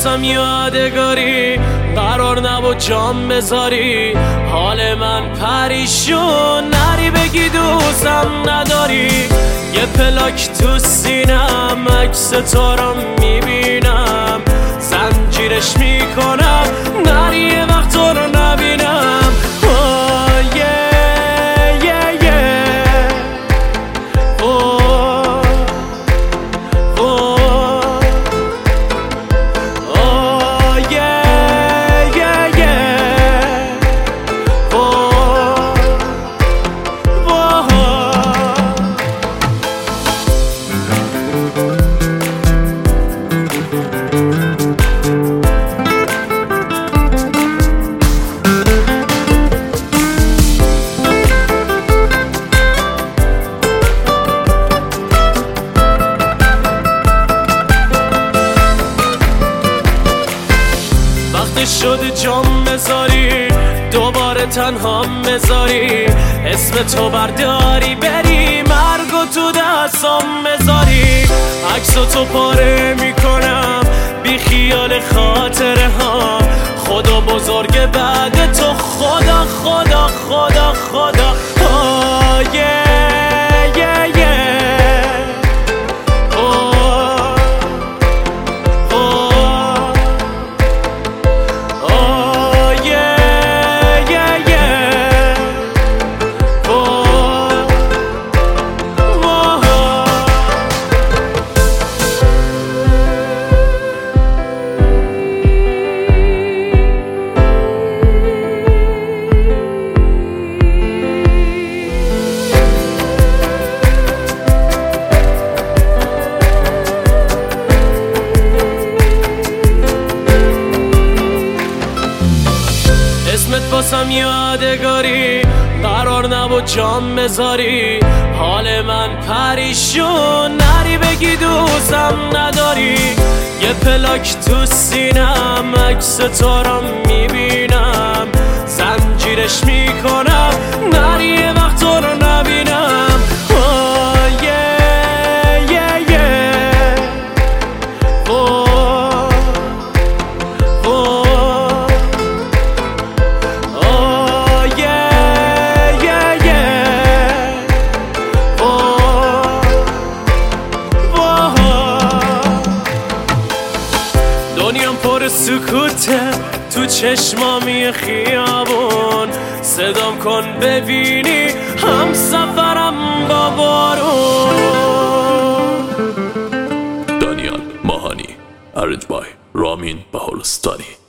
واسم یادگاری، قرار نبود جام بذاری. حال من پریشون، نری بگی دوستم نداری. یه پلاک تو سینم، عکس تو رو میبینم، زنجیرش میکنم، نری یه وقت تو رو نبینم. شد جام بذاری، دوباره تنها بذاری، اسم تو برداری بری، مرگو تو دستام بذاری. عکسو تو پاره میکنم، بی خیال خاطره ها. خدا بزرگ بعد تو، خدا خدا خدا خدا. اسمت واسم یادگاری، قرار نبود جام بذاری. حال من پریشون، نری بگی دوستم نداری. یه پلاک تو سینم، عکس تو رو میبینم، زنجیرش میکنم، نری یه وقت تو رو نبینم. دنیام پر سکوته، تو چشمامی خیابون، صدام کن ببینی هم سفرم با بارون. دانیال ماهانی، ارنج بای رامین بهولستانی.